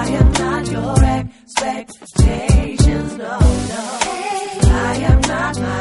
am not your expectations, no, no. I am not my